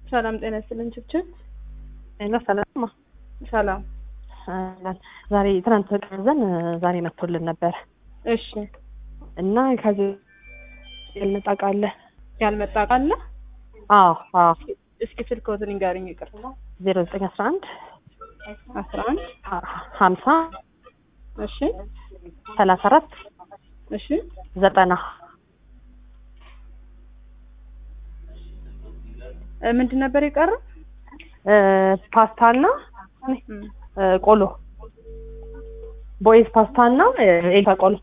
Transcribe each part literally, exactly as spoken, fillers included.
ሰላም ጤና ይስጥልኝ ችብችብ። እና ሰላም ሰላም። ዛሬ ትናንት ተቀርዘን ዛሬ መጥቶልን ነበር። እሺ። እና ከዚህ ያልመጣ ቃለ ያልመጣ ቃለ? አዎ አዎ። እስኪ ስልክዎትን ንገሩኝ ይቅርታ። ዜሮ ዘጠኝ አስራ አንድ አስራ አንድ ሀምሳ እሺ ሰላሳ አራት እሺ ዘጠና ምንድን ነበር የቀረው? ፓስታና ቆሎ ቦይስ ፓስታና ኤልሳ ቆሎ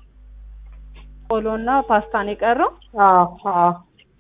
ቆሎና ፓስታ ነው የቀረው? አዎ አዎ።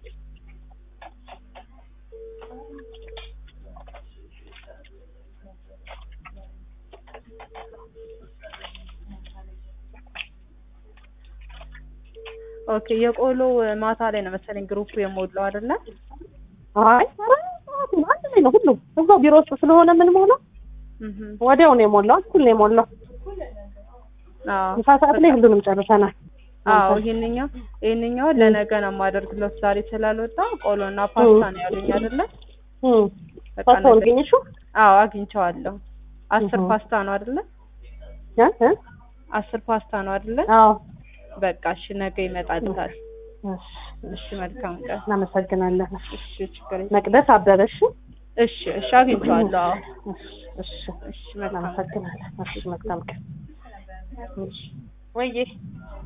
ኦኬ የቆሎ ማታ ላይ ነው መሰለኝ ግሩፕ የሞላው አይደለ? አይ አንድ ላይ ነው ሁሉ እዛው ቢሮ ውስጥ ስለሆነ ምን ሞላ ወዲያው ነው የሞላው እኩል ነው የሞላው። አዎ ምሳ ሰዓት ላይ ሁሉንም ጨርሰናል። አዎ ይሄንኛው ይሄንኛው ለነገ ነው የማደርግለት ዛሬ ስላልወጣ ቆሎና ፓስታ ነው ያሉኝ አይደለ? እም ፓስታው አገኘሽው? አዎ አግኝቼዋለሁ። አስር ፓስታ ነው አይደለ? እ አስር ፓስታ ነው አይደለ? አዎ በቃ እሺ ነገ ይመጣልታል። እሺ መልካም ቀን። እናመሰግናለን። እሺ ችግር የለም። መቅደስ አበበሽ? እሺ እሺ አግኝቼዋለሁ። እሺ እሺ መልካም እናመሰግናለን። እሺ መልካም ቀን። እሺ ወይዬ